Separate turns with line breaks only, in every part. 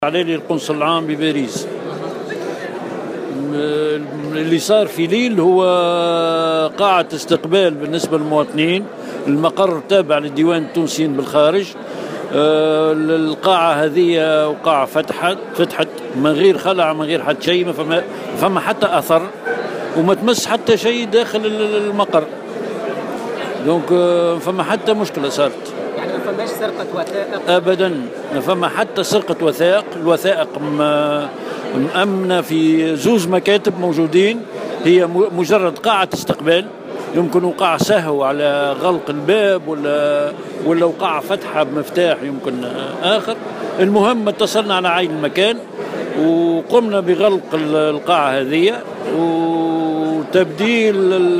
علي القنصل العام بباريس. اللي صار في ليل هو قاعة استقبال بالنسبة للمواطنين، المقر تابع للديوان التونسيين بالخارج. القاعة هذه وقاعة فتحت من غير خلع، من غير حتى شيء، ما فما حتى أثر وما تمس حتى شيء داخل المقر. دونك فما حتى مشكلة صارت.
يعني ما فماش سرقة وثائق؟
أبدا ما فما حتى سرقة وثائق. الوثائق مأمنة في زوز مكاتب موجودين، هي مجرد قاعة استقبال. يمكن وقع سهو على غلق الباب ولا وقع فتحة بمفتاح يمكن آخر. المهم اتصلنا على عين المكان وقمنا بغلق القاعة هذه وتبديل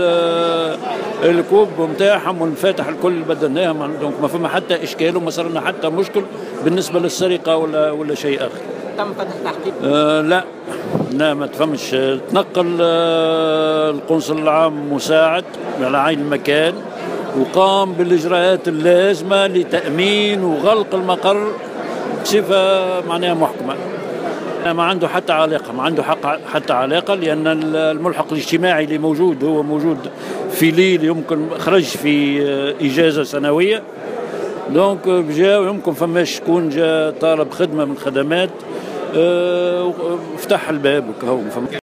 الكوب متاعهم والمفاتح الكل بدلناهم. دونك ما فما حتى إشكال وما صار لنا حتى مشكل بالنسبة للسرقة ولا شيء آخر.
تم فتح تحقيق؟
لا ما تفهمش. تنقل القنصل العام مساعد على عين المكان وقام بالإجراءات اللازمة لتأمين وغلق المقر بصفة معناها محكمة. ما عنده حتى علاقة، ما عنده حتى علاقة، لأن الملحق الاجتماعي اللي موجود هو موجود في ليل، يمكن خرج في إجازة سنوية. دونك جاء يمكن فماش شكون جاء طالب خدمة من الخدمات، فتح الباب وكهو.